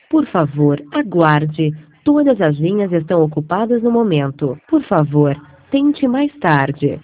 Por favor, aguarde. Todas as linhas estão ocupadas no momento. Por favor, tente mais tarde.